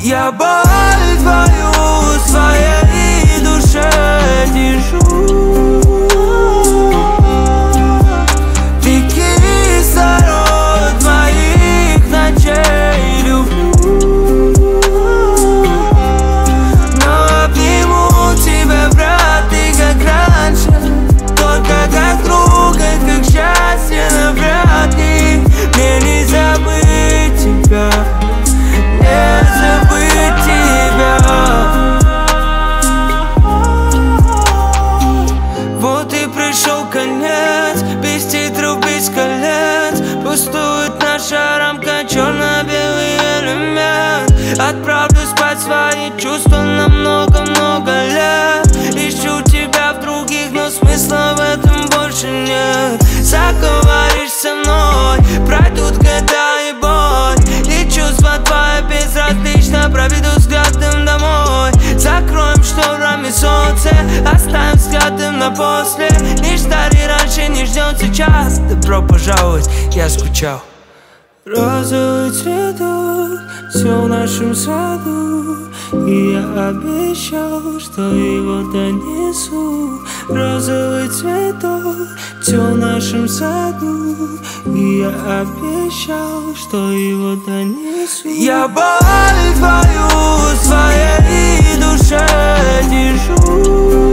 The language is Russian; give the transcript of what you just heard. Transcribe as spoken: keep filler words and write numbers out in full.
Я боль твою в своей душе держу. Ты кислород моих ночей люблю. Но обниму тебя, брат, ты как раньше, только как друга, как счастье навряд ли. Мне не забыть тебя, не забыть тебя. Вот и пришел конец, без титров, без колец. Пустует наша рамка, черно-белый элемент. Отправлю спать свои чувства на много-много лет. Ищу тебя в других, но смысла в этом больше нет. Заговоришь со мной, пройдут года и боль, и чувства твои безразлично, проведу взглядом домой. Закроем шторами солнце, оставим взглядом на после. Не ждали раньше, не ждем сейчас. Добро пожаловать, я скучал. Розовый цветок, все в нашем саду, и я обещал, что его донесу. Розовый цветок, все в нашем саду, и я обещал, что его донесу. Я боль твою в своей душе держу.